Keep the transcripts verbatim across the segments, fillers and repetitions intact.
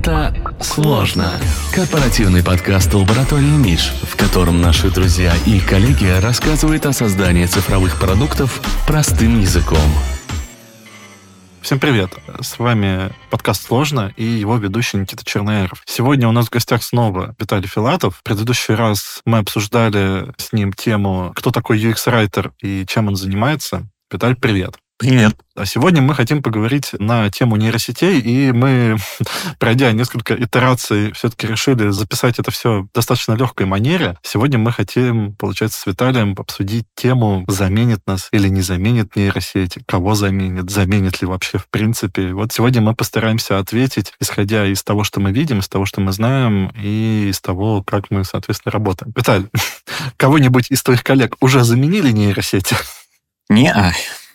Это сложно. Корпоративный подкаст «Лаборатория Миш», в котором наши друзья и коллеги рассказывают о создании цифровых продуктов простым языком. Всем привет! С вами подкаст «Сложно» и его ведущий Никита Чернояров. Сегодня у нас в гостях снова Виталий Филатов. В предыдущий раз мы обсуждали с ним тему, кто такой ю экс-райтер и чем он занимается. Виталий, привет! Привет. А сегодня мы хотим поговорить на тему нейросетей, и мы, пройдя несколько итераций, все-таки решили записать это все в достаточно легкой манере. Сегодня мы хотим, получается, с Виталием обсудить тему, заменит нас или не заменит нейросети, кого заменит, заменит ли вообще в принципе. Вот сегодня мы постараемся ответить, исходя из того, что мы видим, из того, что мы знаем, и из того, как мы, соответственно, работаем. Виталий, кого-нибудь из твоих коллег уже заменили нейросети? Не-а.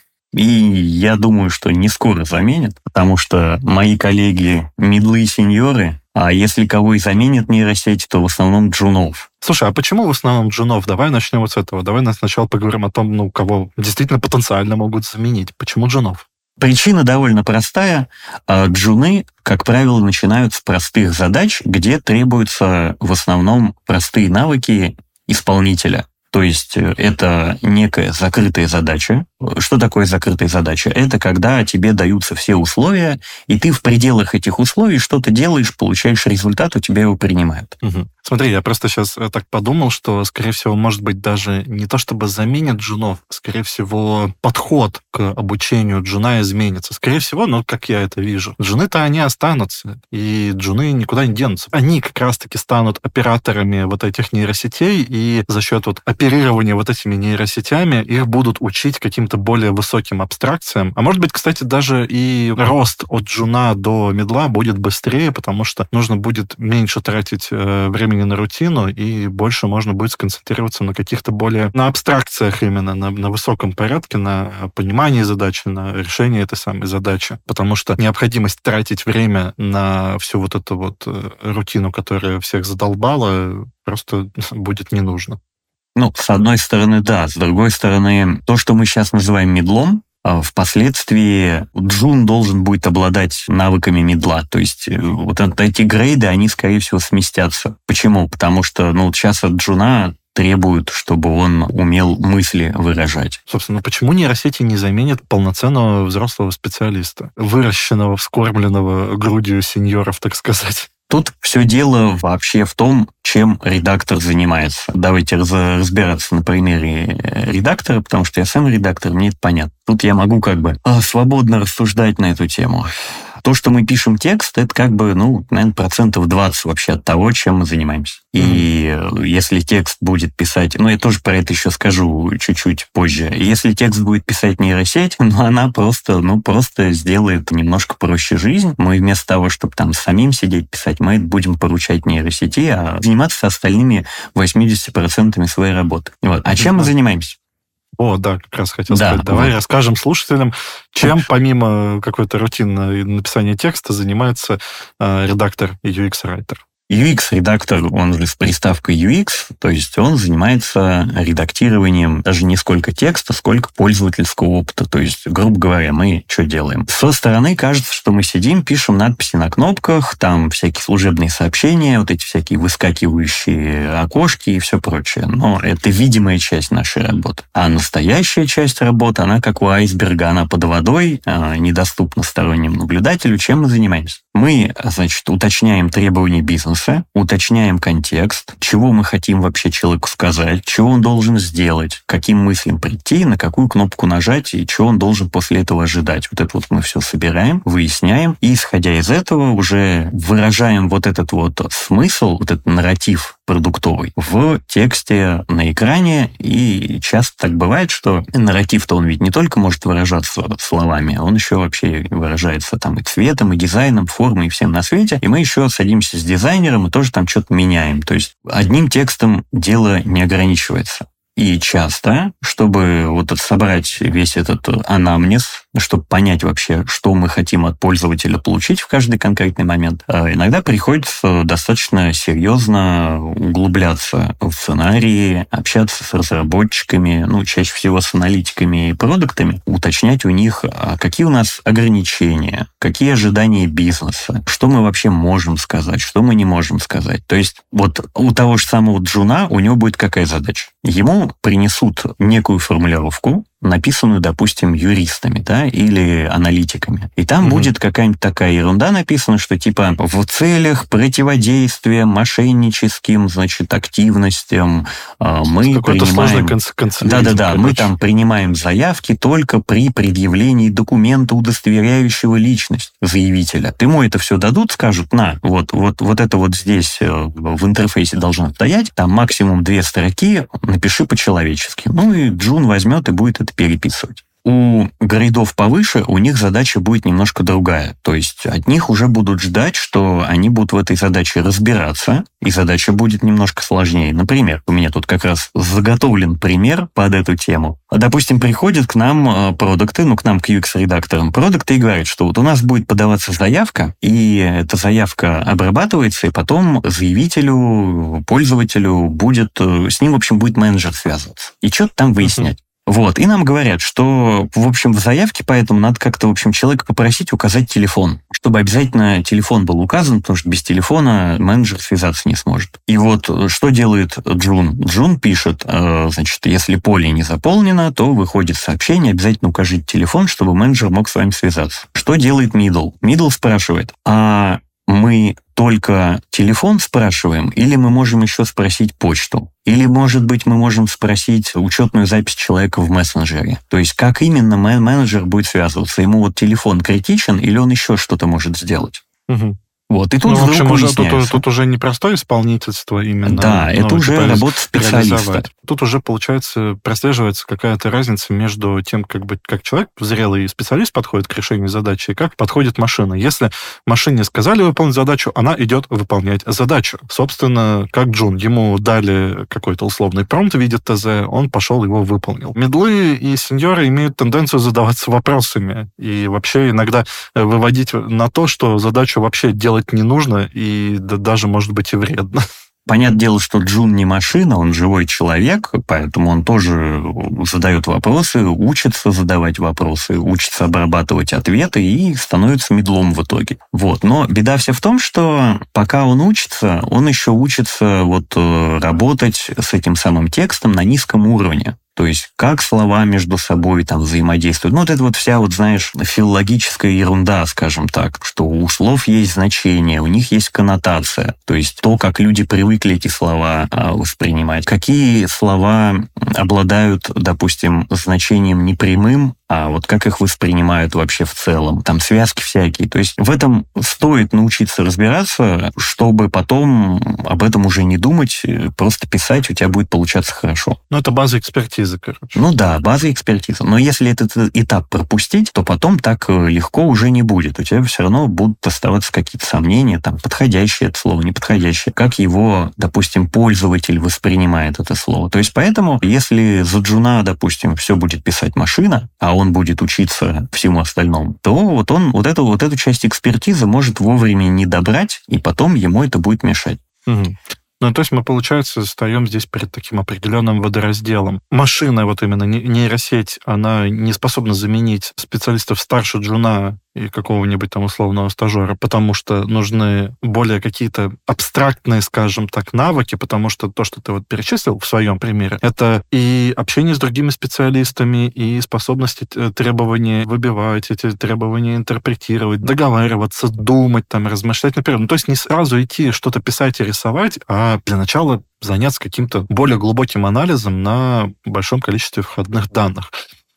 И я думаю, что не скоро заменят, потому что мои коллеги мидлы и сеньоры, а если кого и заменят нейросети, то в основном джунов. Слушай, а почему в основном джунов? Давай начнем вот с этого. Давай сначала поговорим о том, ну, кого действительно потенциально могут заменить. Почему джунов? Причина довольно простая. Джуны, как правило, начинают с простых задач, где требуются в основном простые навыки исполнителя. То есть это некая закрытая задача. Что такое закрытая задача? Это когда тебе даются все условия, и ты в пределах этих условий что-то делаешь, получаешь результат, у тебя его принимают. Угу. Смотри, я просто сейчас так подумал, что, скорее всего, может быть, даже не то чтобы заменят джунов, скорее всего, подход к обучению джуна изменится. Скорее всего, ну, как я это вижу. Джуны-то они останутся, и джуны никуда не денутся. Они как раз-таки станут операторами вот этих нейросетей, и за счет вот оперирования вот этими нейросетями их будут учить каким-то более высоким абстракциям. А может быть, кстати, даже и рост от джуна до мидла будет быстрее, потому что нужно будет меньше тратить э, времени на рутину, и больше можно будет сконцентрироваться на каких-то более... на абстракциях именно, на, на высоком порядке, на понимании задачи, на решении этой самой задачи. Потому что необходимость тратить время на всю вот эту вот э, рутину, которая всех задолбала, просто будет не нужно. Ну, с одной стороны, да. С другой стороны, то, что мы сейчас называем мидлом, впоследствии джун должен будет обладать навыками мидла. То есть вот эти грейды, они, скорее всего, сместятся. Почему? Потому что ну, сейчас от джуна требуют, чтобы он умел мысли выражать. Собственно, почему нейросети не заменят полноценного взрослого специалиста, выращенного, вскормленного грудью сеньоров, так сказать? Тут все дело вообще в том, чем редактор занимается. Давайте разбираться на примере редактора, потому что я сам редактор, мне это понятно. Тут я могу как бы свободно рассуждать на эту тему. То, что мы пишем текст, это как бы, ну, наверное, процентов двадцать вообще от того, чем мы занимаемся. И mm-hmm. если текст будет писать... Ну, я тоже про это еще скажу чуть-чуть позже. Если текст будет писать нейросеть, ну, она просто, ну, просто сделает немножко проще жизнь. Мы вместо того, чтобы там самим сидеть писать, мы будем поручать нейросети, а заниматься остальными восемьдесят процентов своей работы. Вот. А чем mm-hmm. мы занимаемся? О, да, как раз хотел да, сказать. Давай вот. расскажем слушателям, чем помимо какой-то рутинной написания текста занимается э, редактор и ю экс-райтер. ю экс-редактор, он же с приставкой ю экс, то есть он занимается редактированием даже не сколько текста, сколько пользовательского опыта. То есть, грубо говоря, мы что делаем? Со стороны кажется, что мы сидим, пишем надписи на кнопках, там всякие служебные сообщения, вот эти всякие выскакивающие окошки и все прочее. Но это видимая часть нашей работы. А настоящая часть работы, она как у айсберга, она под водой, недоступна стороннему наблюдателю. Чем мы занимаемся? Мы, значит, уточняем требования бизнеса, уточняем контекст, чего мы хотим вообще человеку сказать, чего он должен сделать, к каким мыслям прийти, на какую кнопку нажать и чего он должен после этого ожидать. Вот это вот мы все собираем, выясняем, и, исходя из этого, уже выражаем вот этот вот смысл, вот этот нарратив продуктовый в тексте на экране. И часто так бывает, что нарратив-то он ведь не только может выражаться словами, он еще вообще выражается там и цветом, и дизайном, формой, и всем на свете. И мы еще садимся с дизайнером и тоже там что-то меняем. То есть одним текстом дело не ограничивается. И часто, чтобы вот собрать весь этот анамнез, чтобы понять вообще, что мы хотим от пользователя получить в каждый конкретный момент, иногда приходится достаточно серьезно углубляться в сценарии, общаться с разработчиками, ну, чаще всего с аналитиками и продуктами, уточнять у них, какие у нас ограничения, какие ожидания бизнеса, что мы вообще можем сказать, что мы не можем сказать. То есть вот у того же самого джуна у него будет какая задача? Ему принесут некую формулировку, написанную, допустим, юристами, да, или аналитиками. И там mm-hmm. будет какая-нибудь такая ерунда написана, что типа в целях противодействия мошенническим, значит, активностям э, мы принимаем... Да-да-да, мы там принимаем заявки только при предъявлении документа, удостоверяющего личность заявителя. Ему это все дадут, скажут, на, вот, вот, вот это вот здесь в интерфейсе должно стоять, там максимум две строки, напиши по-человечески. Ну и Джун возьмет и будет это переписывать. У грейдов повыше у них задача будет немножко другая. То есть от них уже будут ждать, что они будут в этой задаче разбираться, и задача будет немножко сложнее. Например, у меня тут как раз заготовлен пример под эту тему. Допустим, приходят к нам продукты, ну, к нам, к ю экс-редакторам продукты, и говорят, что вот у нас будет подаваться заявка, и эта заявка обрабатывается, и потом заявителю, пользователю будет, с ним, в общем, будет менеджер связываться. И что-то там выяснять. Вот, и нам говорят, что, в общем, в заявке, поэтому надо как-то, в общем, человека попросить указать телефон, чтобы обязательно телефон был указан, потому что без телефона менеджер связаться не сможет. И вот что делает Джун? Джун пишет, значит, если поле не заполнено, то выходит сообщение, обязательно укажите телефон, чтобы менеджер мог с вами связаться. Что делает Middle? Middle спрашивает, а мы только телефон спрашиваем, или мы можем еще спросить почту? Или, может быть, мы можем спросить учетную запись человека в мессенджере? То есть, как именно менеджер будет связываться? Ему вот телефон критичен, или он еще что-то может сделать? Угу. Вот, и тут ну, вдруг в общем, уже, тут, тут уже не простое исполнительство именно. Да, ну, это уже работа специалиста. Тут уже, получается, прослеживается какая-то разница между тем, как, бы, как человек, зрелый специалист, подходит к решению задачи, и как подходит машина. Если машине сказали выполнить задачу, она идет выполнять задачу. Собственно, как Джун. Ему дали какой-то условный промпт в виде ТЗ, он пошел, его выполнил. Медлы и сеньоры имеют тенденцию задаваться вопросами и вообще иногда выводить на то, что задачу вообще делать не нужно, и да, даже, может быть, и вредно. Понятное дело, что Джун не машина, он живой человек, поэтому он тоже задает вопросы, учится задавать вопросы, учится обрабатывать ответы и становится мидлом в итоге. Вот. Но беда вся в том, что пока он учится, он еще учится вот работать с этим самым текстом на низком уровне. То есть, как слова между собой там взаимодействуют. Ну, вот это вот вся, вот, знаешь, филологическая ерунда, скажем так, что у слов есть значение, у них есть коннотация. То есть, то, как люди привыкли эти слова воспринимать. Какие слова обладают, допустим, значением непрямым, а вот как их воспринимают вообще в целом. Там связки всякие. То есть, в этом стоит научиться разбираться, чтобы потом об этом уже не думать, просто писать, у тебя будет получаться хорошо. Ну, это база экспертизы, короче. Ну да, база экспертизы. Но если этот этап пропустить, то потом так легко уже не будет. У тебя все равно будут оставаться какие-то сомнения, там, подходящее это слово, неподходящее. Как его, допустим, пользователь воспринимает это слово. То есть, поэтому, если за Джуна, допустим, все будет писать машина, а он будет учиться всему остальному, то вот он вот эту, вот эту часть экспертизы может вовремя не добрать, и потом ему это будет мешать. Угу. Ну, то есть мы, получается, стоим здесь перед таким определенным водоразделом. Машина, вот именно нейросеть, она не способна заменить специалистов старше Джуна и какого-нибудь там условного стажера, потому что нужны более какие-то абстрактные, скажем так, навыки, потому что то, что ты вот перечислил в своем примере, это и общение с другими специалистами, и способность требования выбивать, эти требования интерпретировать, договариваться, думать, там, размышлять наперед. Ну, то есть не сразу идти что-то писать и рисовать, а для начала заняться каким-то более глубоким анализом на большом количестве входных данных.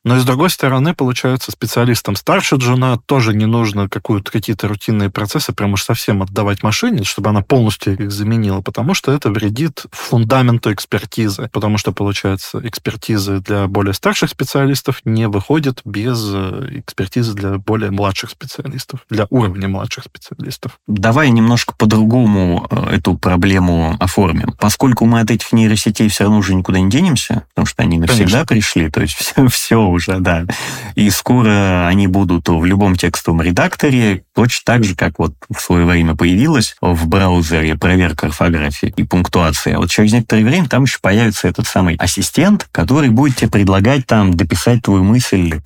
Но и с другой стороны, получается, специалистам старше джуна тоже не нужно какую-то, какие-то рутинные процессы прям уж совсем отдавать машине, чтобы она полностью их заменила, потому что это вредит фундаменту экспертизы. Потому что, получается, экспертизы для более старших специалистов не выходит без экспертизы для более младших специалистов, для уровня младших специалистов. Давай немножко по-другому эту проблему оформим. Поскольку мы от этих нейросетей все равно уже никуда не денемся, потому что они навсегда Конечно. Пришли, то есть все, все уже, да. И скоро они будут в любом текстовом редакторе, точно так же, как вот в свое время появилась в браузере проверка орфографии и пунктуации. А вот через некоторое время там еще появится этот самый ассистент, который будет тебе предлагать там дописать твою мысль,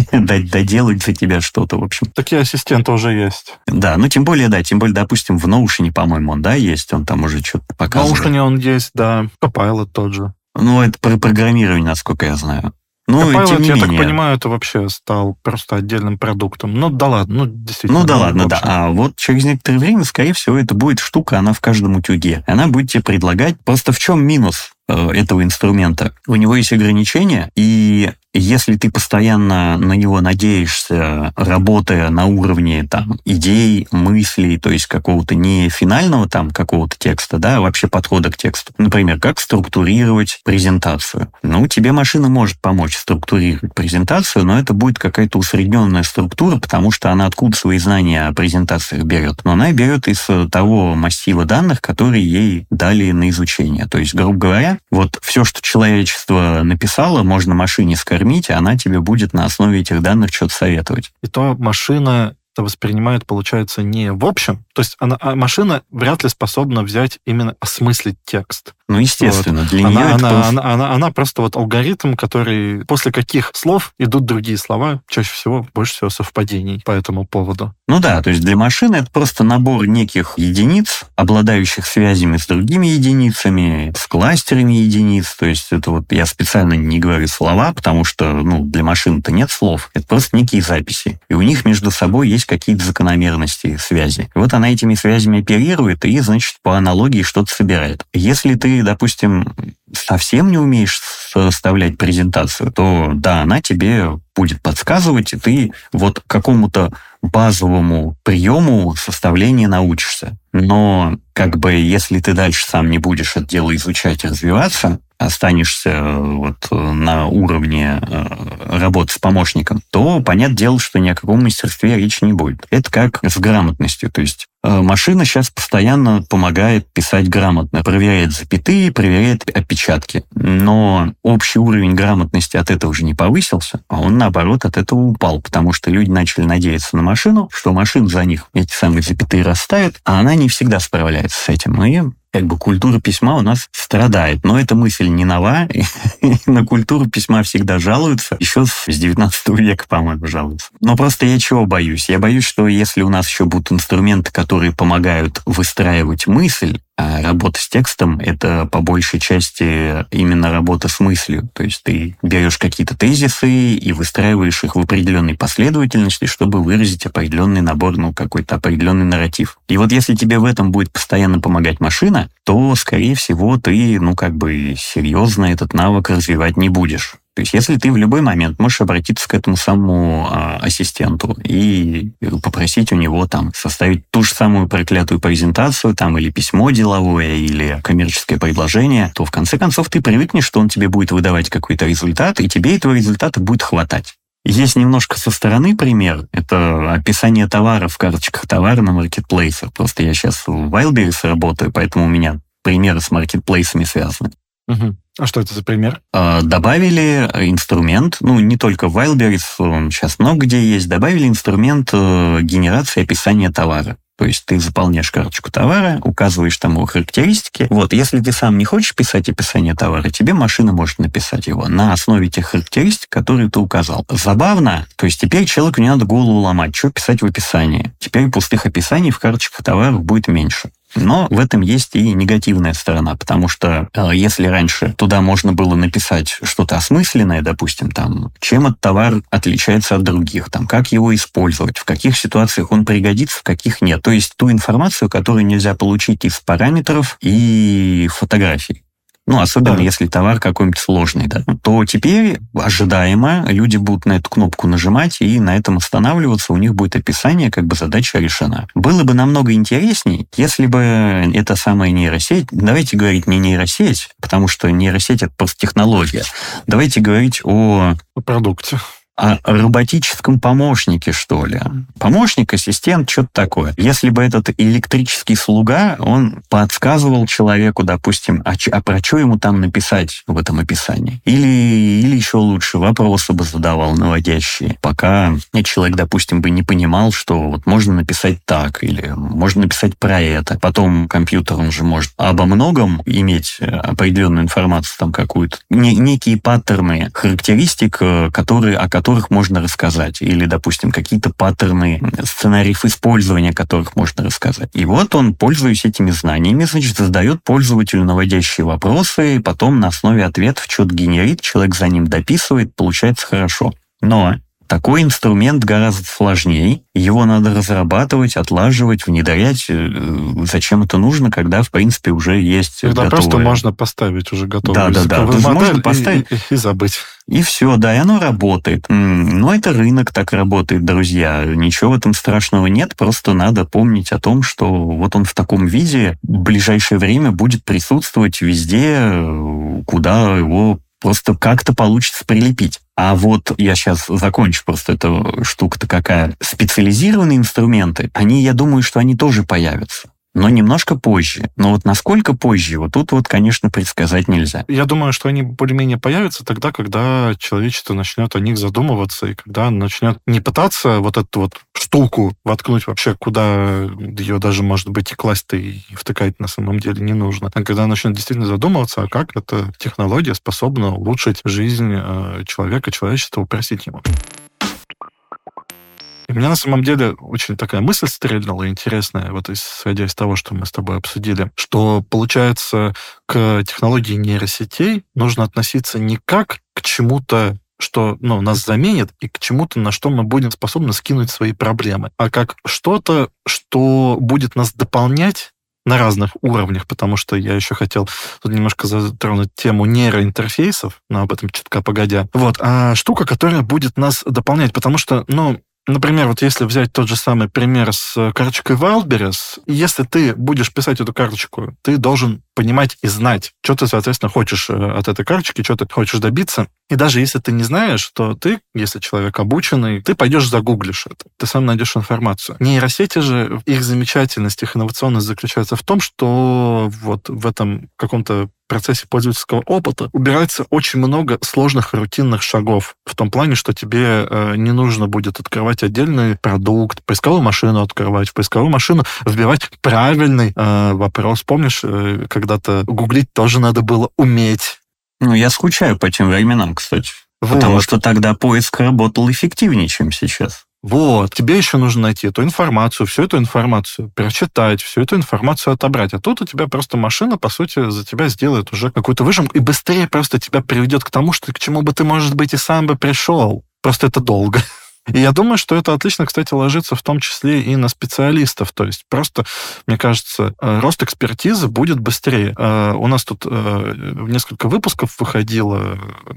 доделать за тебя что-то, в общем. Такие ассистенты уже есть. Да, ну тем более, да, тем более, допустим, в Notion, по-моему, он, да, есть, он там уже что-то показывает. В Notion он есть, да, Copilot тот же. Ну, это про программирование, насколько я знаю. Ну, Copilot, тем не я менее. так понимаю, это вообще стал просто отдельным продуктом. Ну, да ладно, ну, действительно. Ну, да ну, ладно, да. А вот через некоторое время, скорее всего, это будет штука, она в каждом утюге. Она будет тебе предлагать... Просто в чем минус этого инструмента? У него есть ограничения, и если ты постоянно на него надеешься, работая на уровне там, идей, мыслей, то есть какого-то не финального там какого-то текста, да, а вообще подхода к тексту. Например, как структурировать презентацию. Ну, тебе машина может помочь структурировать презентацию, но это будет какая-то усредненная структура, потому что она откуда свои знания о презентациях берет? Но она берет из того массива данных, которые ей дали на изучение. То есть, грубо говоря, вот все, что человечество написало, можно машине скормить, и она тебе будет на основе этих данных что-то советовать. И то машина это воспринимает, получается, не в общем. То есть она, а машина вряд ли способна взять именно осмыслить текст. Ну, естественно, вот. для она, нее она, это... Она, она, она просто вот алгоритм, который... После каких слов идут другие слова, чаще всего, больше всего совпадений по этому поводу. Ну да, то есть для машины это просто набор неких единиц, обладающих связями с другими единицами, с кластерами единиц. То есть это вот я специально не говорю слова, потому что ну, для машин-то нет слов. Это просто некие записи. И у них между собой есть какие-то закономерности, связи. И вот она этими связями оперирует и, значит, по аналогии что-то собирает. Если ты, допустим, совсем не умеешь составлять презентацию, то да, она тебе будет подсказывать, и ты вот какому-то базовому приему составления научишься. Но как бы если ты дальше сам не будешь это дело изучать и развиваться, останешься вот на уровне работы с помощником, то, понятное дело, что ни о каком мастерстве речи не будет. Это как с грамотностью. То есть машина сейчас постоянно помогает писать грамотно, проверяет запятые, проверяет опечатки. Но общий уровень грамотности от этого уже не повысился, а он, наоборот, от этого упал, потому что люди начали надеяться на машину, что машина за них эти самые запятые расставит, а она не всегда справляется с этим. И как бы культура письма у нас страдает. Но эта мысль не нова, и на культуру письма всегда жалуются. Еще с девятнадцатого века, по-моему, жалуются. Но просто я чего боюсь? Я боюсь, что если у нас еще будут инструменты, которые помогают выстраивать мысль, а работа с текстом — это по большей части именно работа с мыслью. То есть ты берешь какие-то тезисы и выстраиваешь их в определенной последовательности, чтобы выразить определенный набор, ну, какой-то определенный нарратив. И вот если тебе в этом будет постоянно помогать машина, то, скорее всего, ты, ну, как бы серьезно этот навык развивать не будешь. То есть если ты в любой момент можешь обратиться к этому самому а, ассистенту и попросить у него там составить ту же самую проклятую презентацию там, или письмо деловое, или коммерческое предложение, то в конце концов ты привыкнешь, что он тебе будет выдавать какой-то результат, и тебе этого результата будет хватать. Есть немножко со стороны пример. Это описание товара в карточках товара на маркетплейсах. Просто я сейчас в Wildberries работаю, поэтому у меня примеры с маркетплейсами связаны. Угу. А что это за пример? Добавили инструмент, ну, не только в Wildberries, он сейчас много где есть, добавили инструмент генерации описания товара. То есть ты заполняешь карточку товара, указываешь там его характеристики. Вот, если ты сам не хочешь писать описание товара, тебе машина может написать его на основе тех характеристик, которые ты указал. Забавно, то есть теперь человеку не надо голову ломать, что писать в описании. Теперь пустых описаний в карточках товаров будет меньше. Но в этом есть и негативная сторона, потому что э, если раньше туда можно было написать что-то осмысленное, допустим, там, чем этот товар отличается от других, там, как его использовать, в каких ситуациях он пригодится, в каких нет. То есть ту информацию, которую нельзя получить из параметров и фотографий. ну, особенно Да. если товар какой-нибудь сложный, да, то теперь ожидаемо люди будут на эту кнопку нажимать и на этом останавливаться, у них будет описание, как бы задача решена. Было бы намного интересней, если бы эта самая нейросеть, давайте говорить не нейросеть, потому что нейросеть — это просто технология, давайте говорить о... О продукте. о роботическом помощнике, что ли. Помощник, ассистент, что-то такое. Если бы этот электрический слуга, он подсказывал человеку, допустим, а, ч- а про что ему там написать в этом описании. Или, или еще лучше, вопросы бы задавал наводящие, пока человек, допустим, бы не понимал, что вот можно написать так, или можно написать про это. Потом компьютер, он же может обо многом иметь определенную информацию, там какую-то, не, некие паттерны характеристик, которые, о которых можно рассказать, или, допустим, какие-то паттерны сценариев использования, которых можно рассказать. И вот он, пользуясь этими знаниями, значит, задает пользователю наводящие вопросы, и потом на основе ответов что-то генерит, человек за ним дописывает, получается хорошо. Но такой инструмент гораздо сложнее. Его надо разрабатывать, отлаживать, внедрять. Зачем это нужно, когда, в принципе, уже есть Когда готовое... просто можно поставить уже готовую Да, да, да. языковую модель Можно поставить... и, и, и забыть. И все, да, и оно работает. Но это рынок так работает, друзья. Ничего в этом страшного нет, просто надо помнить о том, что вот он в таком виде в ближайшее время будет присутствовать везде, куда его просто как-то получится прилепить. А вот я сейчас закончу, просто эта штука-то какая. Специализированные инструменты, они, я думаю, что они тоже появятся. Но немножко позже. Но вот насколько позже, вот тут вот, конечно, предсказать нельзя. Я думаю, что они более-менее появятся тогда, когда человечество начнет о них задумываться, и когда начнет не пытаться вот эту вот штуку воткнуть вообще, куда ее даже, может быть, и класть-то и втыкать на самом деле не нужно, а когда начнет действительно задумываться, а как эта технология способна улучшить жизнь человека, человечества, упростить ему. И мне на самом деле очень такая мысль стрельнула интересная, вот исходя из того, что мы с тобой обсудили, что, получается, к технологии нейросетей нужно относиться не как к чему-то, что ну, нас заменит, и к чему-то, на что мы будем способны скинуть свои проблемы, а как что-то, что будет нас дополнять на разных уровнях, потому что я еще хотел тут немножко затронуть тему нейроинтерфейсов, но об этом чутка погодя. Вот, а штука, которая будет нас дополнять, потому что, ну, например, вот если взять тот же самый пример с карточкой Wildberries, если ты будешь писать эту карточку, ты должен понимать и знать, что ты, соответственно, хочешь от этой карточки, что ты хочешь добиться. И даже если ты не знаешь, то ты, если человек обученный, ты пойдешь загуглишь это. Ты сам найдешь информацию. Нейросети же, их замечательность, их инновационность заключается в том, что вот в этом каком-то процессе пользовательского опыта убирается очень много сложных рутинных шагов. В том плане, что тебе э, не нужно будет открывать отдельный продукт, поисковую машину открывать, в поисковую машину вбивать правильный э, вопрос. Помнишь, э, когда-то гуглить тоже надо было уметь. Ну, я скучаю по тем временам, кстати. Вот. Потому что тогда поиск работал эффективнее, чем сейчас. Вот. Тебе еще нужно найти эту информацию, всю эту информацию прочитать, всю эту информацию отобрать. А тут у тебя просто машина, по сути, за тебя сделает уже какую-то выжимку и быстрее просто тебя приведет к тому, что к чему бы ты, может быть, и сам бы пришел. Просто это долго. И я думаю, что это отлично, кстати, ложится в том числе и на специалистов. То есть просто, мне кажется, рост экспертизы будет быстрее. У нас тут несколько выпусков выходило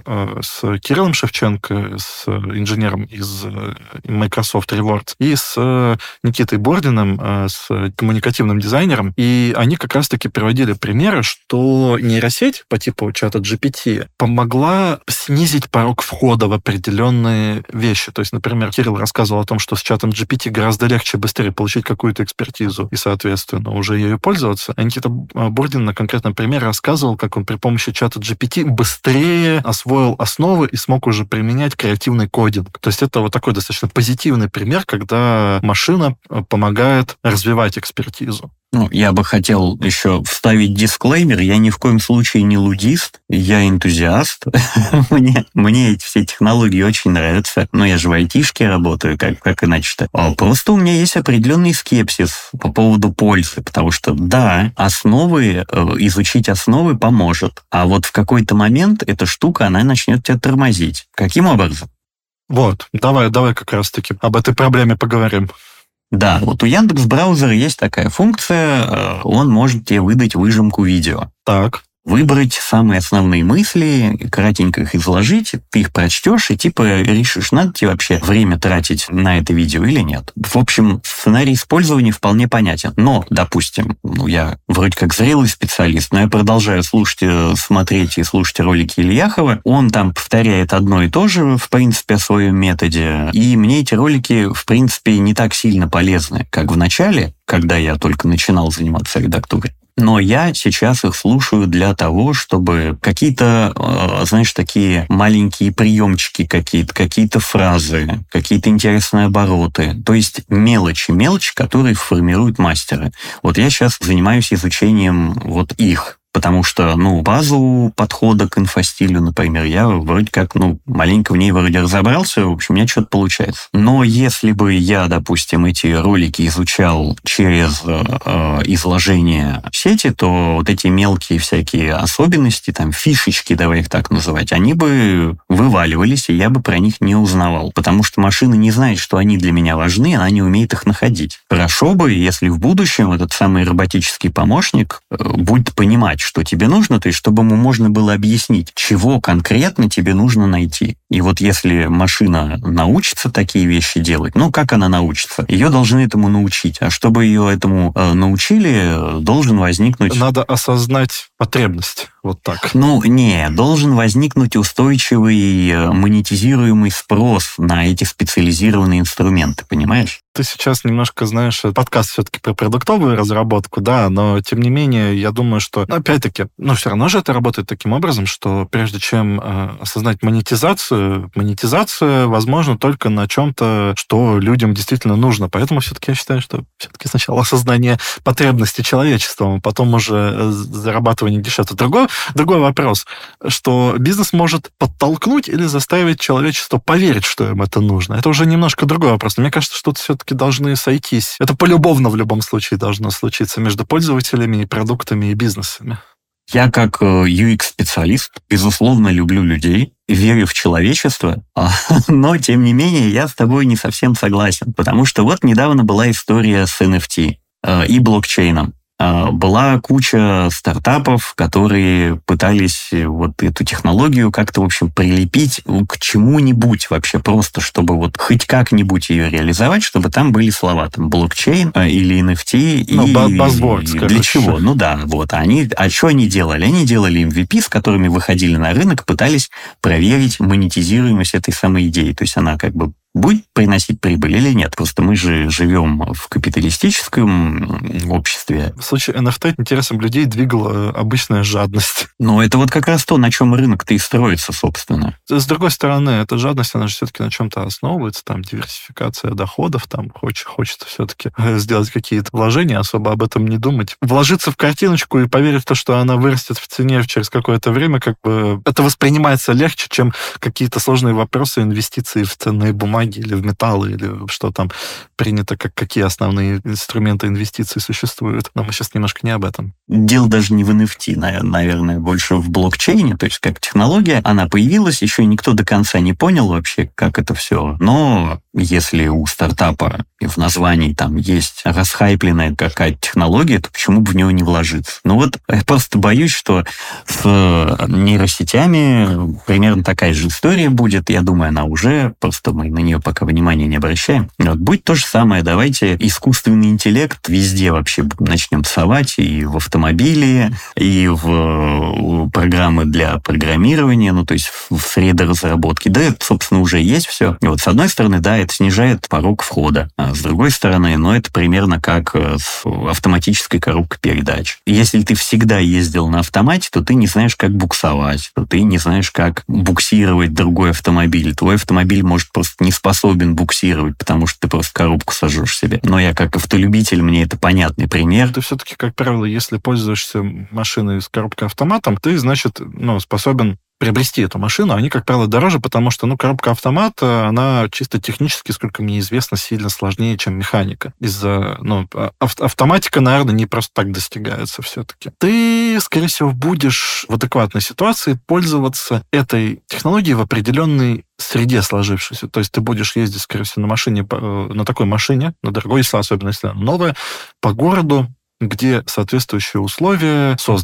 с Кириллом Шевченко, с инженером из Microsoft Rewards, и с Никитой Бординым, с коммуникативным дизайнером. И они как раз-таки приводили примеры, что нейросеть по типу чата джи пи ти помогла снизить порог входа в определенные вещи. То есть, например, Например, Кирилл рассказывал о том, что с чатом джи пи ти гораздо легче быстрее получить какую-то экспертизу и, соответственно, уже ею пользоваться. А Никита Бордин на конкретном примере рассказывал, как он при помощи чата джи пи ти быстрее освоил основы и смог уже применять креативный кодинг. То есть это вот такой достаточно позитивный пример, когда машина помогает развивать экспертизу. Ну, я бы хотел еще вставить дисклеймер. Я ни в коем случае не лудист, я энтузиаст. мне, мне эти все технологии очень нравятся. Но я же в айтишке работаю, как, как иначе-то. Просто у меня есть определенный скепсис по поводу пользы. Потому что, да, основы, изучить основы поможет. А вот в какой-то момент эта штука, она начнет тебя тормозить. Каким образом? Вот, давай, давай как раз-таки об этой проблеме поговорим. Да, вот у Яндекс.Браузера есть такая функция, он может тебе выдать выжимку видео. Так. выбрать самые основные мысли, кратенько их изложить, ты их прочтешь и типа решишь, надо тебе вообще время тратить на это видео или нет. В общем, сценарий использования вполне понятен. Но, допустим, ну, я вроде как зрелый специалист, но я продолжаю слушать, смотреть и слушать ролики Ильяхова. Он там повторяет одно и то же, в принципе, о своем методе. И мне эти ролики, в принципе, не так сильно полезны, как в начале, когда я только начинал заниматься редактурой. Но я сейчас их слушаю для того, чтобы какие-то, знаешь, такие маленькие приемчики какие-то, какие-то фразы, какие-то интересные обороты. То есть мелочи, мелочи, которые формируют мастера. Вот я сейчас занимаюсь изучением вот их. Потому что, ну, базу подхода к инфостилю, например, я вроде как, ну, маленько в ней вроде разобрался, в общем, у меня что-то получается. Но если бы я, допустим, эти ролики изучал через э, изложение в сети, то вот эти мелкие всякие особенности, там, фишечки, давай их так называть, они бы вываливались, и я бы про них не узнавал. Потому что машина не знает, что они для меня важны, она не умеет их находить. Хорошо бы, если в будущем этот самый роботический помощник э, будет понимать, что тебе нужно, то есть чтобы ему можно было объяснить, чего конкретно тебе нужно найти. И вот если машина научится такие вещи делать, ну, как она научится? Ее должны этому научить. А чтобы ее этому э, научили, должен возникнуть... Надо осознать потребность. Вот так. Ну, не, должен возникнуть устойчивый монетизируемый спрос на эти специализированные инструменты, понимаешь? Ты сейчас немножко, знаешь, подкаст все-таки про продуктовую разработку, да, но тем не менее, я думаю, что, ну, опять-таки, ну, все равно же это работает таким образом, что прежде чем э, осознать монетизацию, монетизация возможна только на чем-то, что людям действительно нужно. Поэтому все-таки я считаю, что все-таки сначала осознание потребностей человечества, а потом уже зарабатывание дешевле. Другой, другой вопрос, что бизнес может подтолкнуть или заставить человечество поверить, что им это нужно. Это уже немножко другой вопрос. Но мне кажется, что тут все-таки должны сойтись. Это полюбовно в любом случае должно случиться между пользователями и продуктами и бизнесами. Я как ю экс-специалист, безусловно, люблю людей, верю в человечество, но, тем не менее, я с тобой не совсем согласен, потому что вот недавно была история с эн эф ти и блокчейном. Была куча стартапов, которые пытались вот эту технологию как-то, в общем, прилепить к чему-нибудь вообще, просто чтобы вот хоть как-нибудь ее реализовать, чтобы там были слова, там, блокчейн или эн эф ти. Ну, и базворд, для короче. Чего? Ну да, вот. Они, а что они делали? Они делали эм ви пи, с которыми выходили на рынок, пытались проверить монетизируемость этой самой идеи. То есть она как бы будет приносить прибыль или нет. Просто мы же живем в капиталистическом обществе. В случае эн эф ти интересом людей двигала обычная жадность. Но это вот как раз то, на чем рынок-то и строится, собственно. С другой стороны, эта жадность, она же все-таки на чем-то основывается, там, диверсификация доходов, там, хочется, хочется все-таки сделать какие-то вложения, особо об этом не думать. Вложиться в картиночку и поверить в то, что она вырастет в цене через какое-то время, как бы это воспринимается легче, чем какие-то сложные вопросы инвестиций в ценные бумаги или в металлы, или что там принято, как, какие основные инструменты инвестиций существуют. Но мы сейчас немножко не об этом. Дело даже не в эн эф ти, наверное, больше в блокчейне, то есть как технология. Она появилась, еще никто до конца не понял вообще, как это все. Но если у стартапа в названии там есть расхайпленная какая-то технология, то почему бы в него не вложиться? Ну вот я просто боюсь, что с нейросетями примерно такая же история будет. Я думаю, она уже, просто мы на нее пока внимания не обращаем. Вот, будет то же самое. Давайте искусственный интеллект везде вообще начнем совать, и в автомобиле, и в программы для программирования, ну, то есть в среды разработки. Да, это, собственно, уже есть все. И вот с одной стороны, да, это снижает порог входа. А с другой стороны, ну, это примерно как с автоматической коробкой передач. Если ты всегда ездил на автомате, то ты не знаешь, как буксовать, то ты не знаешь, как буксировать другой автомобиль. Твой автомобиль может просто не способен буксировать, потому что ты просто коробку сожжешь себе. Но я как автолюбитель, мне это понятный пример. Ты все-таки, как правило, если пользуешься машиной с коробкой автоматом, ты, значит, ну, способен приобрести эту машину. Они, как правило, дороже, потому что, ну, коробка автомата, она чисто технически, сколько мне известно, сильно сложнее, чем механика. Из-за, ну, ав- автоматика, наверное, не просто так достигается все-таки. Ты, скорее всего, будешь в адекватной ситуации пользоваться этой технологией в определенной среде сложившейся. То есть ты будешь ездить, скорее всего, на машине, на такой машине, на дорогой, особенно если она новая, по городу, где соответствующие условия созданы,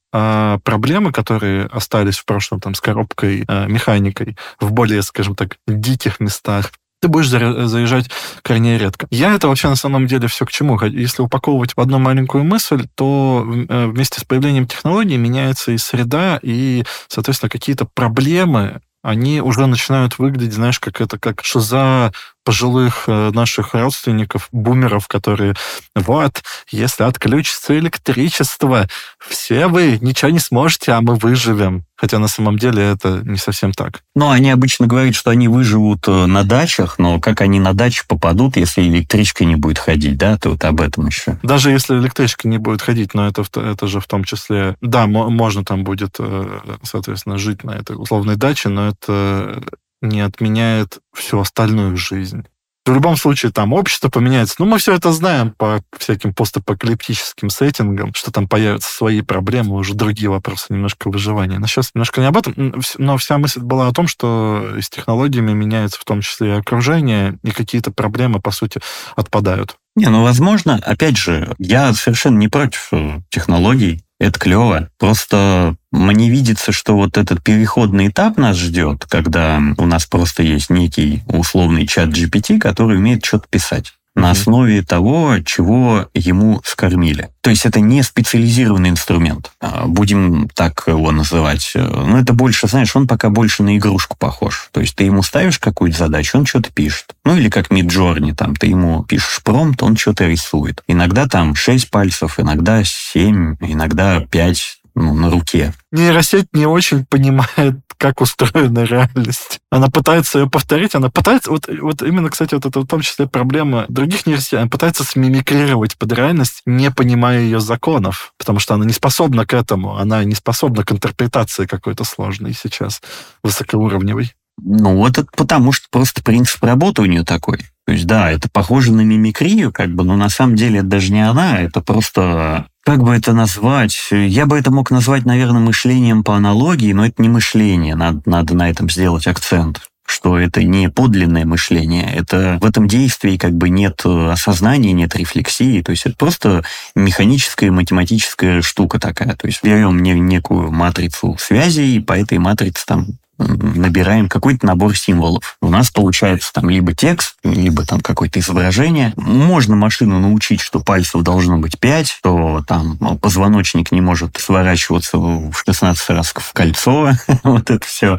а проблемы, которые остались в прошлом там, с коробкой, э, механикой, в более, скажем так, диких местах, ты будешь заезжать крайне редко. Я это вообще на самом деле все к чему? Если упаковывать в одну маленькую мысль, то вместе с появлением технологий меняется и среда, и, соответственно, какие-то проблемы, они уже начинают выглядеть, знаешь, как это, как шиза пожилых наших родственников, бумеров, которые, вот, если отключится электричество, все вы ничего не сможете, а мы выживем. Хотя на самом деле это не совсем так. Ну, они обычно говорят, что они выживут на дачах, но как они на дачу попадут, если электричка не будет ходить, да? Ты вот об этом еще. Даже если электричка не будет ходить, но это, это же в том числе... Да, можно там будет, соответственно, жить на этой условной даче, но это не отменяет всю остальную жизнь. В любом случае, там общество поменяется. Ну, мы все это знаем по всяким постапокалиптическим сеттингам, что там появятся свои проблемы, уже другие вопросы немножко выживания. Но сейчас немножко не об этом. Но вся мысль была о том, что с технологиями меняется в том числе и окружение, и какие-то проблемы, по сути, отпадают. Не, ну, возможно, опять же, я совершенно не против технологий. Это клево. Просто мне видится, что вот этот переходный этап нас ждет, когда у нас просто есть некий условный чат джи пи ти, который умеет что-то писать на основе того, чего ему скормили. То есть это не специализированный инструмент, будем так его называть. Но это больше, знаешь, он пока больше на игрушку похож. То есть ты ему ставишь какую-то задачу, он что-то пишет. Ну или как Midjourney, там ты ему пишешь промпт, он что-то рисует. Иногда там шесть пальцев, иногда семь, иногда пять. Ну, на руке. Нейросеть не очень понимает, как устроена реальность. Она пытается ее повторить, она пытается... Вот, вот именно, кстати, вот это в том числе проблема других нейросетей. Она пытается смимикрировать под реальность, не понимая ее законов, потому что она не способна к этому, она не способна к интерпретации какой-то сложной сейчас, высокоуровневой. Ну, вот это потому, что просто принцип работы у нее такой. То есть, да, это похоже на мимикрию, как бы, но на самом деле это даже не она, это просто... Как бы это назвать? Я бы это мог назвать, наверное, мышлением по аналогии, но это не мышление, надо, надо на этом сделать акцент, что это не подлинное мышление, это в этом действии как бы нет осознания, нет рефлексии, то есть это просто механическая, математическая штука такая. То есть берем некую матрицу связей, и по этой матрице там набираем какой-то набор символов. У нас получается там либо текст, либо там какое-то изображение. Можно машину научить, что пальцев должно быть пять, что там позвоночник не может сворачиваться в шестнадцать раз в кольцо. Вот это все.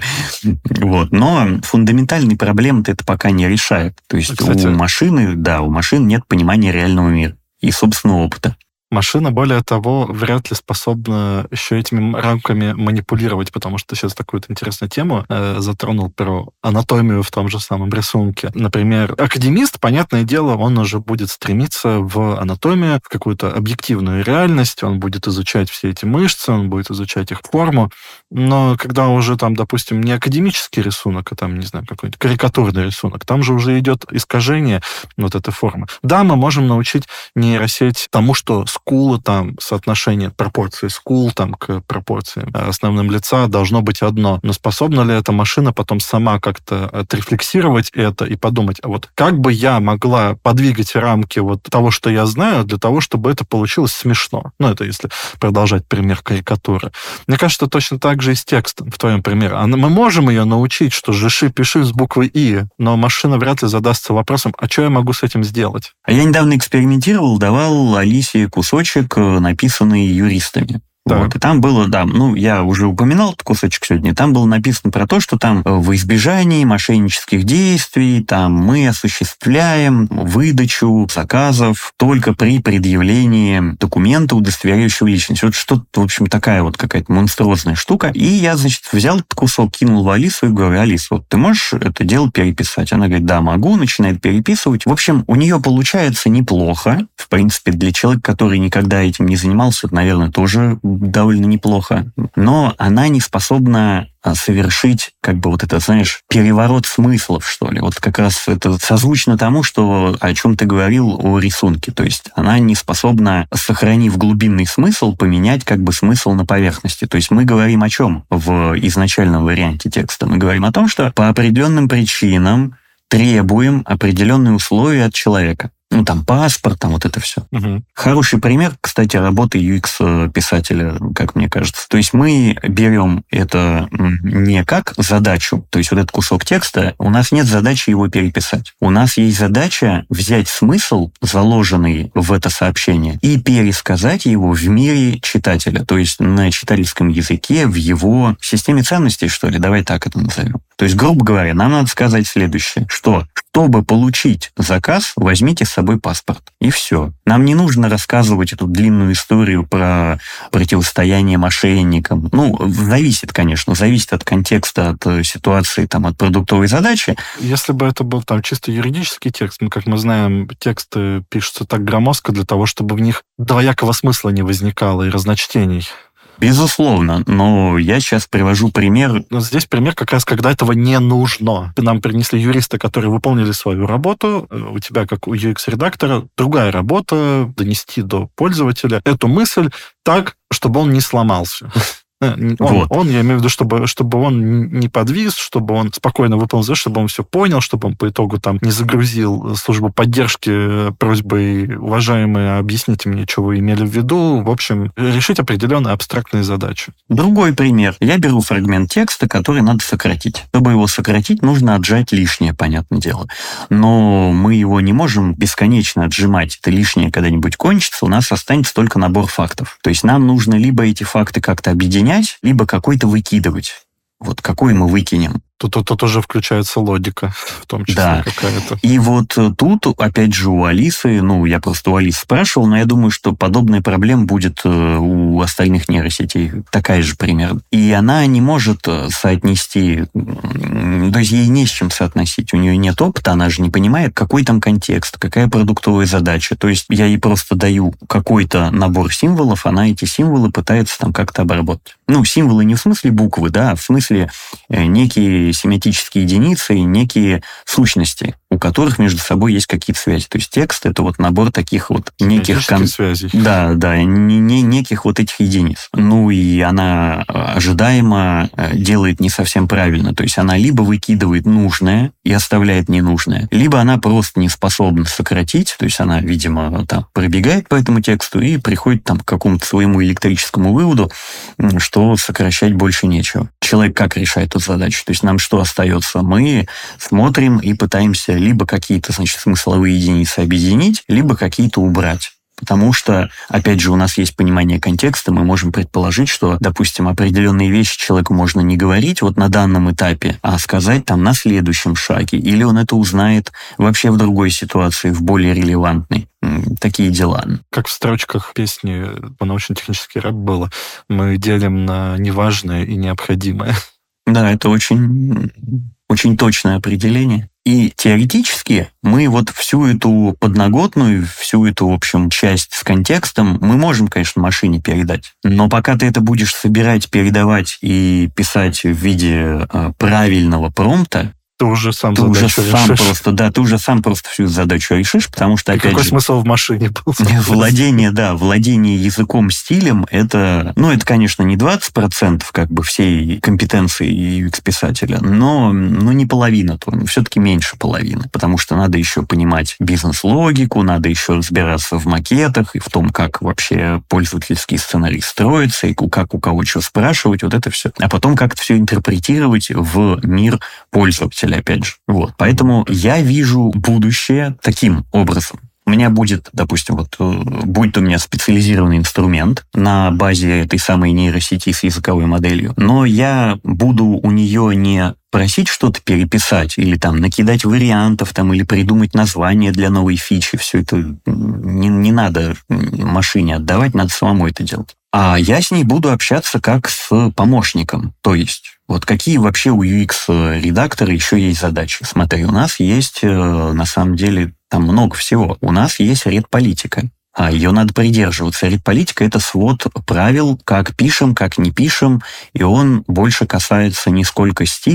Вот. Но фундаментальные проблемы-то это пока не решает. То есть Кстати, у машины, да, у машин нет понимания реального мира и собственного опыта. Машина, более того, вряд ли способна еще этими рамками манипулировать, потому что ты сейчас такую интересную тему э, затронул про анатомию в том же самом рисунке. Например, академист, понятное дело, он уже будет стремиться в анатомию, в какую-то объективную реальность, он будет изучать все эти мышцы, он будет изучать их форму, но когда уже там, допустим, не академический рисунок, а там, не знаю, какой-то карикатурный рисунок, там же уже идет искажение вот этой формы. Да, мы можем научить нейросеть тому, что скулы, там, соотношение пропорции скул там, к пропорции основным лица должно быть одно. Но способна ли эта машина потом сама как-то отрефлексировать это и подумать, а вот как бы я могла подвигать рамки вот того, что я знаю, для того, чтобы это получилось смешно? Ну, это если продолжать пример карикатуры. Мне кажется, точно так же и с текстом, в твоем примере. Мы можем ее научить, что «жиши, пиши» с буквой «и», но машина вряд ли задастся вопросом, а что я могу с этим сделать? А я недавно экспериментировал, давал Алисе кусочек, написанный юристами. Вот. И там было, да, ну, я уже упоминал этот кусочек сегодня, там было написано про то, что там в избежании мошеннических действий там мы осуществляем выдачу заказов только при предъявлении документа, удостоверяющего личность. Вот что-то, в общем, такая вот какая-то монструозная штука. И я, значит, взял этот кусок, кинул в Алису и говорю: Алиса, вот ты можешь это дело переписать? Она говорит: да, могу, начинает переписывать. В общем, у нее получается неплохо. В принципе, для человека, который никогда этим не занимался, это, наверное, тоже довольно неплохо, но она не способна совершить, как бы вот это, знаешь, переворот смыслов, что ли. Вот как раз это созвучно тому, что, о чем ты говорил о рисунке. То есть она не способна, сохранив глубинный смысл, поменять как бы смысл на поверхности. То есть мы говорим о чем в изначальном варианте текста? Мы говорим о том, что по определенным причинам требуем определенные условия от человека. Ну, там паспорт, там вот это все. Угу. Хороший пример, кстати, работы ю экс-писателя, как мне кажется. То есть мы берем это не как задачу, то есть вот этот кусок текста, у нас нет задачи его переписать. У нас есть задача взять смысл, заложенный в это сообщение, и пересказать его в мире читателя, то есть на читательском языке, в его системе ценностей, что ли, давай так это назовем. То есть, грубо говоря, нам надо сказать следующее, что чтобы получить заказ, возьмите с собой паспорт. И все. Нам не нужно рассказывать эту длинную историю про противостояние мошенникам. Ну, зависит, конечно, зависит от контекста, от ситуации, там, от продуктовой задачи. Если бы это был там чисто юридический текст, ну, как мы знаем, тексты пишутся так громоздко для того, чтобы в них двоякого смысла не возникало и разночтений. Безусловно, но я сейчас привожу пример. Но здесь пример как раз, когда этого не нужно. Нам принесли юриста, которые выполнили свою работу. У тебя, как у ю экс-редактора, другая работа — донести до пользователя эту мысль так, чтобы он не сломался. Он, Вот. он, я имею в виду, чтобы, чтобы он не подвис, чтобы он спокойно выполнил задачу, чтобы он все понял, чтобы он по итогу там не загрузил службу поддержки просьбой: уважаемые, объясните мне, что вы имели в виду. В общем, решить определенные абстрактные задачи. Другой пример. Я беру фрагмент текста, который надо сократить. Чтобы его сократить, нужно отжать лишнее, понятное дело. Но мы его не можем бесконечно отжимать. Это лишнее когда-нибудь кончится, у нас останется только набор фактов. То есть нам нужно либо эти факты как-то объединять, либо какой-то выкидывать. Вот какой мы выкинем. Тут, тут, тут уже включается логика, в том числе Да. какая-то. И вот тут, опять же, у Алисы, ну, я просто у Алисы спрашивал, но я думаю, что подобная проблема будет у остальных нейросетей. Такая же примерно. И она не может соотнести, то есть ей не с чем соотносить. У нее нет опыта, она же не понимает, какой там контекст, какая продуктовая задача. То есть я ей просто даю какой-то набор символов, она эти символы пытается там как-то обработать. Ну, символы не в смысле буквы, да, а в смысле некие семиотические единицы и некие сущности, у которых между собой есть какие-то связи. То есть текст — это вот набор таких вот неких... Кон... связей. Да, да, не, не, неких вот этих единиц. Ну и она ожидаемо делает не совсем правильно. То есть она либо выкидывает нужное и оставляет ненужное, либо она просто не способна сократить. То есть она, видимо, там пробегает по этому тексту и приходит там к какому-то своему электрическому выводу, что сокращать больше нечего. Человек как решает эту задачу? То есть нам что остается? Мы смотрим и пытаемся либо какие-то, значит, смысловые единицы объединить, либо какие-то убрать. Потому что, опять же, у нас есть понимание контекста, мы можем предположить, что, допустим, определенные вещи человеку можно не говорить вот на данном этапе, а сказать там на следующем шаге, или он это узнает вообще в другой ситуации, в более релевантной. Такие дела. Как в строчках песни по научно-технический рэп было: мы делим на неважное и необходимое. Да, это очень, очень точное определение. И теоретически мы вот всю эту подноготную, всю эту, в общем, часть с контекстом мы можем, конечно, машине передать. Но пока ты это будешь собирать, передавать и писать в виде э, правильного промпта, ты уже сам ты задачу уже сам решишь. просто, да, ты уже сам просто всю задачу решишь, потому что, И опять какой же, смысл в машине был? владение, да, владение языком, стилем, это, ну, это, конечно, не двадцать процентов как бы всей компетенции ю экс-писателя, но, ну, не половина, то все-таки меньше половины, потому что надо еще понимать бизнес-логику, надо еще разбираться в макетах и в том, как вообще пользовательский сценарий строится, и как у кого что спрашивать, вот это все. А потом как-то все интерпретировать в мир пользователя, опять же. Вот. Поэтому я вижу будущее таким образом. У меня будет, допустим, вот будет у меня специализированный инструмент на базе этой самой нейросети с языковой моделью, но я буду у нее не просить что-то переписать или там накидать вариантов там, или придумать название для новой фичи. Все это не, не надо машине отдавать, надо самому это делать. А я с ней буду общаться как с помощником. То есть, вот какие вообще у ю экс-редактора еще есть задачи? Смотри, у нас есть, на самом деле, там много всего. У нас есть редполитика. А ее надо придерживаться. Редполитика — это свод правил, как пишем, как не пишем, и он больше касается не сколько стиля,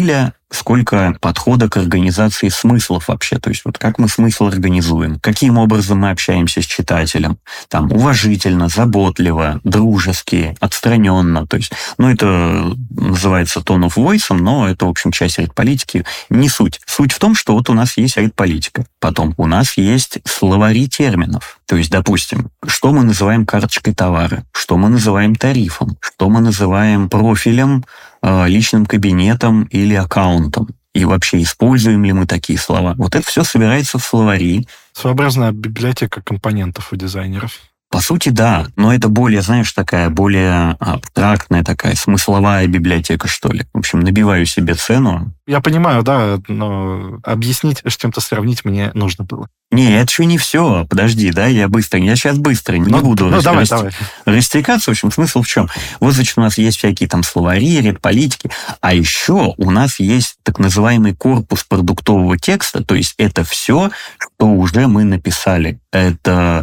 сколько подхода к организации смыслов вообще. То есть вот как мы смысл организуем, каким образом мы общаемся с читателем. Там уважительно, заботливо, дружески, отстраненно. То есть, ну, это называется tone of voice, но это, в общем, часть редполитики. Не суть. Суть в том, что вот у нас есть редполитика. Потом у нас есть словари терминов. То есть, допустим, что мы называем карточкой товара, что мы называем тарифом, что мы называем профилем, личным кабинетом или аккаунтом. И вообще, используем ли мы такие слова. Вот это все собирается в словари. Своеобразная библиотека компонентов у дизайнеров. По сути, да, но это более, знаешь, такая более абстрактная, такая смысловая библиотека, что ли. В общем, набиваю себе цену. Я понимаю, да, но объяснить, с чем-то сравнить мне нужно было. Не, это еще не все. Подожди, да, я быстро. Я сейчас быстро, не ну, буду ну, рас... давай, рас... давай. растекаться. В общем, смысл в чем? Вот, значит, у нас есть всякие там словари, редполитики, а еще у нас есть так называемый корпус продуктового текста, то есть это все, что уже мы написали. Это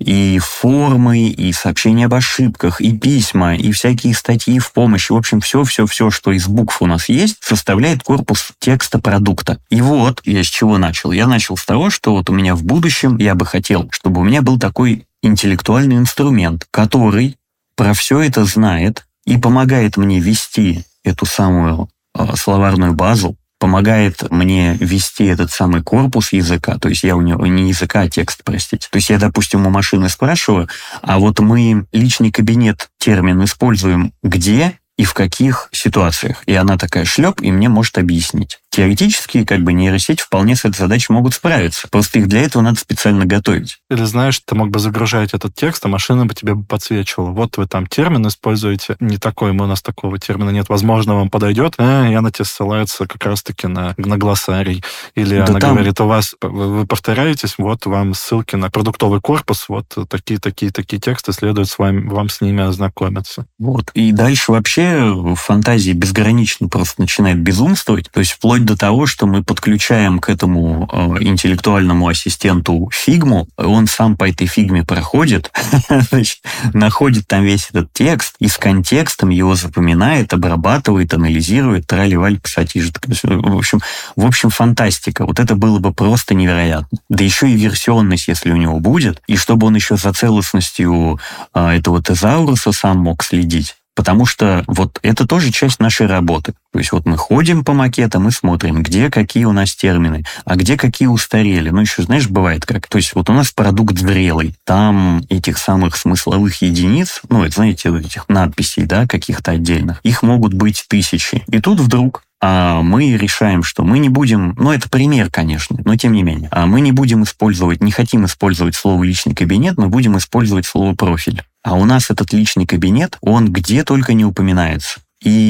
и формы, и сообщения об ошибках, и письма, и всякие статьи в помощь. В общем, все-все-все, что из букв у нас есть, составляет корпус текста продукта. И вот я с чего начал? Я начал с того, что вот у меня в будущем я бы хотел, чтобы у меня был такой интеллектуальный инструмент, который про все это знает и помогает мне вести эту самую э, словарную базу, помогает мне вести этот самый корпус языка, то есть я у него не языка, а текст, простите. То есть я, допустим, у машины спрашиваю, а вот мы личный кабинет термин используем где и в каких ситуациях? И она такая шлеп, и мне может объяснить. Теоретически, как бы, нейросети вполне с этой задачей могут справиться. Просто их для этого надо специально готовить. Или, знаешь, ты мог бы загружать этот текст, а машина бы тебе подсвечивала. Вот вы там термин используете, не такой, у нас такого термина нет, возможно, вам подойдет, э, и она тебе ссылается как раз-таки на, на глоссарий. Или да она там... говорит, у вас, вы повторяетесь, вот вам ссылки на продуктовый корпус, вот такие-такие-такие тексты, следует с вами, вам с ними ознакомиться. Вот. И дальше вообще фантазия безгранично просто начинает безумствовать, то есть вплоть до того, что мы подключаем к этому э, интеллектуальному ассистенту фигму, он сам по этой фигме проходит, значит, находит там весь этот текст и с контекстом его запоминает, обрабатывает, анализирует, трали-валь, псатижит. В общем, в общем, фантастика. Вот это было бы просто невероятно. Да еще и версионность, если у него будет, и чтобы он еще за целостностью э, этого тезауруса сам мог следить. Потому что вот это тоже часть нашей работы. То есть вот мы ходим по макетам и смотрим, где какие у нас термины, а где какие устарели. Ну, еще, знаешь, бывает как. То есть вот у нас продукт зрелый. Там этих самых смысловых единиц, ну, это, знаете, этих надписей, да, каких-то отдельных, их могут быть тысячи. И тут вдруг а мы решаем, что мы не будем, ну, это пример, конечно, но тем не менее, а мы не будем использовать, не хотим использовать слово «личный кабинет», мы будем использовать слово «профиль». А у нас этот личный кабинет, он где только не упоминается.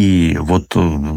И вот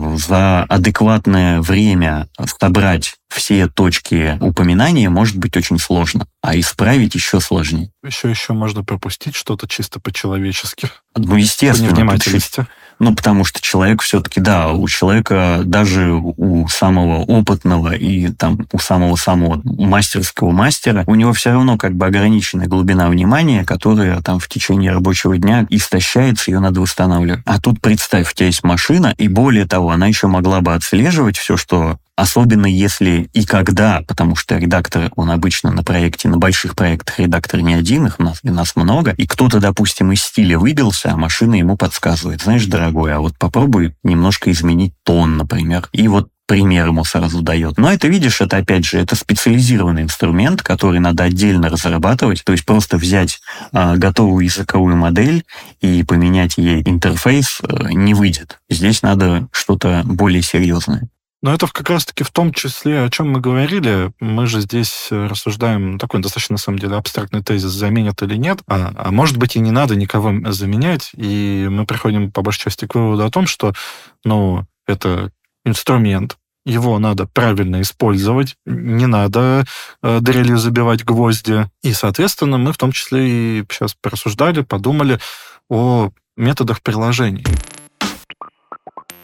за адекватное время собрать все точки упоминания может быть очень сложно, а исправить еще сложнее. Еще еще можно пропустить что-то чисто по-человечески. Ну, естественно. По невнимательности. Ну, потому что человек все-таки, да, у человека, даже у самого опытного и там у самого-самого мастерского мастера, у него все равно как бы ограниченная глубина внимания, которая там в течение рабочего дня истощается, ее надо восстанавливать. А тут, представь, у тебя есть машина, и более того, она еще могла бы отслеживать все, что... Особенно если и когда, потому что редактор, он обычно на проекте, на больших проектах редактор не один, их у нас, и нас много, и кто-то, допустим, из стиля выбился, а машина ему подсказывает, знаешь, дорогой, а вот попробуй немножко изменить тон, например, и вот пример ему сразу дает. Но это, видишь, это, опять же, это специализированный инструмент, который надо отдельно разрабатывать, то есть просто взять а, готовую языковую модель и поменять ей интерфейс а, не выйдет. Здесь надо что-то более серьезное. Но это как раз-таки в том числе, о чем мы говорили. Мы же здесь рассуждаем, такой достаточно, на самом деле, абстрактный тезис, заменят или нет. А, а может быть, и не надо никого заменять. И мы приходим, по большей части, к выводу о том, что, ну, это инструмент, его надо правильно использовать, не надо э, дрелью забивать гвозди. И, соответственно, мы в том числе и сейчас порассуждали, подумали о методах приложений.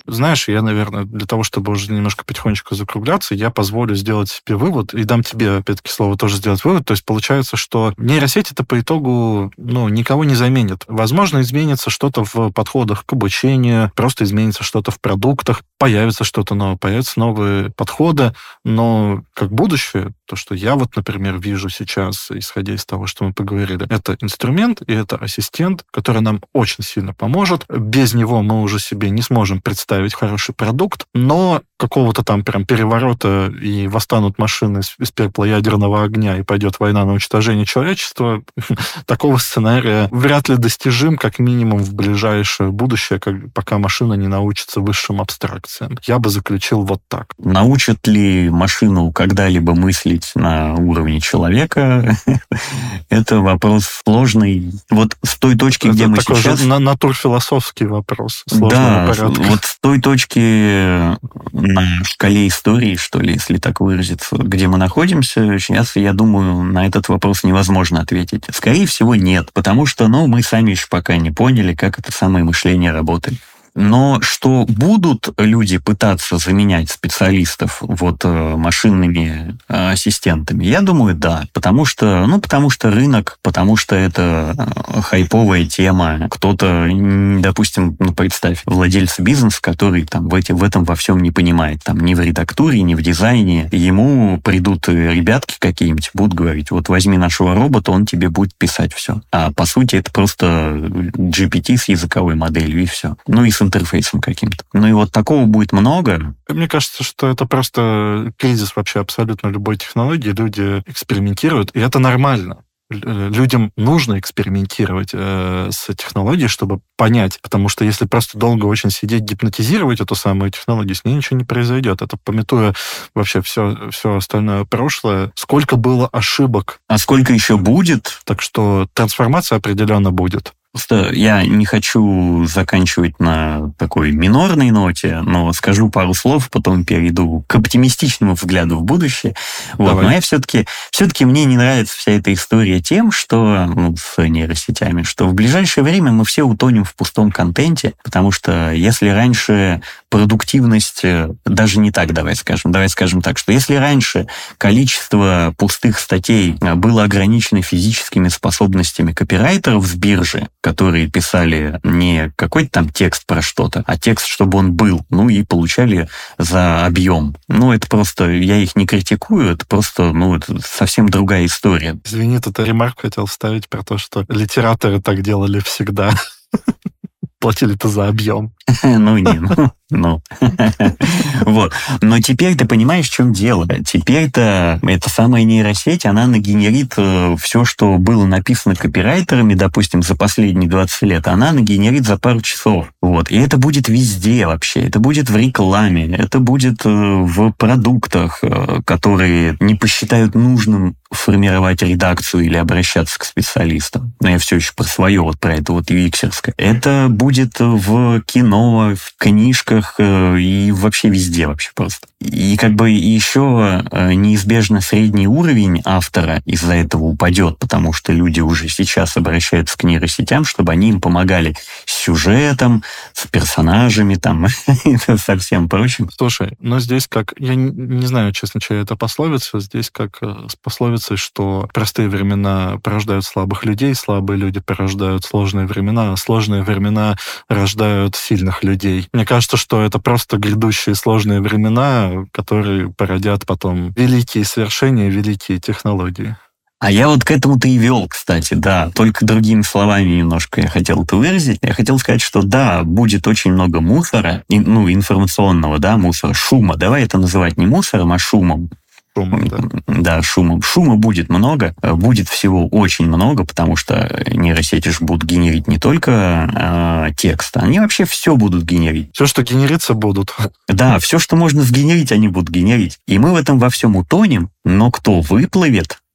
Знаешь, я, наверное, для того, чтобы уже немножко потихонечку закругляться, я позволю сделать себе вывод, и дам тебе, опять-таки, слово тоже сделать вывод. То есть получается, что нейросеть это по итогу, ну, никого не заменит. Возможно, изменится что-то в подходах к обучению, просто изменится что-то в продуктах, появится что-то новое, появятся новые подходы, но как будущее, то, что я вот, например, вижу сейчас, исходя из того, что мы поговорили, это инструмент и это ассистент, который нам очень сильно поможет. Без него мы уже себе не сможем представить хороший продукт, но какого-то там прям переворота и восстанут машины из пепла ядерного огня и пойдет война на уничтожение человечества, такого сценария вряд ли достижим, как минимум в ближайшее будущее, как, пока машина не научится высшим абстракциям. Я бы заключил вот так. Научат ли машину когда-либо мыслить на уровне человека? Это вопрос сложный. Вот с той точки, где мы сейчас... Это натурфилософский вопрос сложного порядка. Вот с той точки на шкале истории, что ли, если так выразиться, где мы находимся, сейчас, я думаю, на этот вопрос невозможно ответить. Скорее всего, нет, потому что, ну, мы сами еще пока не поняли, как это самое мышление работает. Но что будут люди пытаться заменять специалистов вот машинными ассистентами, я думаю, да. Потому что, ну, потому что рынок, потому что это хайповая тема. Кто-то, допустим, ну, представь, владельца бизнеса, который там в, эти, в этом во всем не понимает, там ни в редактуре, ни в дизайне. Ему придут ребятки какие-нибудь, будут говорить, вот возьми нашего робота, он тебе будет писать все. А по сути это просто джи пи ти с языковой моделью, и все. Ну и с интерфейсом каким-то. Ну и вот такого будет много. Мне кажется, что это просто кризис вообще абсолютно любой технологии. Люди экспериментируют, и это нормально. Людям нужно экспериментировать э, с технологией, чтобы понять, потому что если просто долго очень сидеть, гипнотизировать эту самую технологию, с ней ничего не произойдет. Это, памятуя вообще все, все остальное прошлое, сколько было ошибок. А сколько еще будет? Так что трансформация определенно будет. Просто я не хочу заканчивать на такой минорной ноте, но скажу пару слов, потом перейду к оптимистичному взгляду в будущее. Вот. Но я все-таки, все-таки мне не нравится вся эта история тем, что, ну, с нейросетями, что в ближайшее время мы все утонем в пустом контенте, потому что если раньше продуктивность, даже не так, давай скажем, давай скажем так, что если раньше количество пустых статей было ограничено физическими способностями копирайтеров с биржи, которые писали не какой-то там текст про что-то, а текст, чтобы он был, ну и получали за объем. Ну, это просто, я их не критикую, это просто, ну, это совсем другая история. Извини, тут ремарку хотел вставить про то, что литераторы так делали всегда. Платили-то за объем. Ну, не, ну, ну. Вот. Но теперь ты понимаешь, в чем дело. Теперь-то эта самая нейросеть, она нагенерит все, что было написано копирайтерами, допустим, за последние двадцать лет, она нагенерит за пару часов. Вот. И это будет везде вообще. Это будет в рекламе, это будет в продуктах, которые не посчитают нужным формировать редакцию или обращаться к специалистам. Но я все еще про свое, вот про это вот ю экс-ерское. Это будет в кино, в книжках и вообще везде вообще просто. И как бы еще неизбежно средний уровень автора из-за этого упадет, потому что люди уже сейчас обращаются к нейросетям, чтобы они им помогали с сюжетом, с персонажами там и со всем прочим. Слушай, но здесь как... Я не, не знаю, честно, чья это пословица. Здесь как с пословицей, что простые времена порождают слабых людей, слабые люди порождают сложные времена, а сложные времена рождают сильных людей. Мне кажется, что это просто грядущие сложные времена, которые породят потом великие свершения, великие технологии. А я вот к этому-то и вел, кстати, да. Только другими словами немножко я хотел это выразить. Я хотел сказать, что да, будет очень много мусора, ну, информационного, да, мусора, шума. Давай это называть не мусором, а шумом. Шумом, да. Да, шумом. Шума будет много, будет всего очень много, потому что нейросети же будут генерить не только э, текст, они вообще все будут генерить. Все, что генериться будут. Да, все, что можно сгенерить, они будут генерить. И мы в этом во всем утонем, но кто выплывет,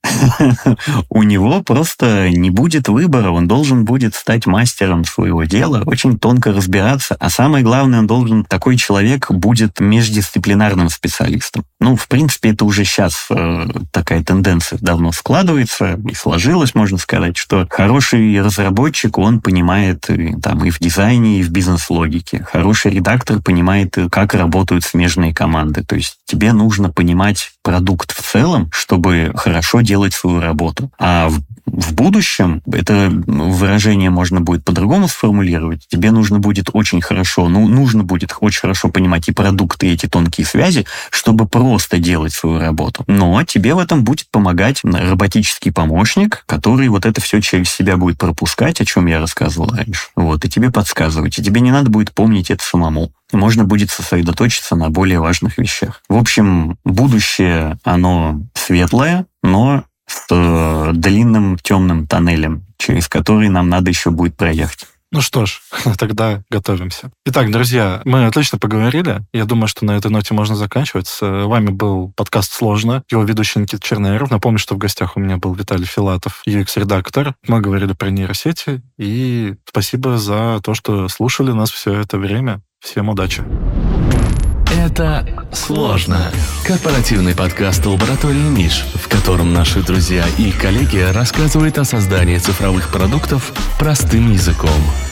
у него просто не будет выбора, он должен будет стать мастером своего дела, очень тонко разбираться, а самое главное, он должен, такой человек будет междисциплинарным специалистом. Ну, в принципе, это уже сейчас э, такая тенденция давно складывается и сложилась, можно сказать, что хороший разработчик, он понимает и, там, и в дизайне, и в бизнес-логике. Хороший редактор понимает, как работают смежные команды. То есть тебе нужно понимать продукт в целом, чтобы хорошо делать свою работу. А в, в будущем, это выражение можно будет по-другому сформулировать, тебе нужно будет очень хорошо, ну, нужно будет очень хорошо понимать и продукты, и эти тонкие связи, чтобы просто делать свою работу. Но тебе в этом будет помогать роботический помощник, который вот это все через себя будет пропускать, о чем я рассказывал раньше. Вот, и тебе подсказывать. И тебе не надо будет помнить это самому. Можно будет сосредоточиться на более важных вещах. В общем, будущее, оно светлое, но с э, длинным темным тоннелем, через который нам надо еще будет проехать. Ну что ж, тогда готовимся. Итак, друзья, мы отлично поговорили. Я думаю, что на этой ноте можно заканчивать. С вами был подкаст «Сложно». Его ведущий Никита Черняров. Напомню, что в гостях у меня был Виталий Филатов, ю экс-редактор. Мы говорили про нейросети. И спасибо за то, что слушали нас все это время. Всем удачи. Это «Сложно». Корпоративный подкаст лаборатории Миш, в котором наши друзья и коллеги рассказывают о создании цифровых продуктов простым языком.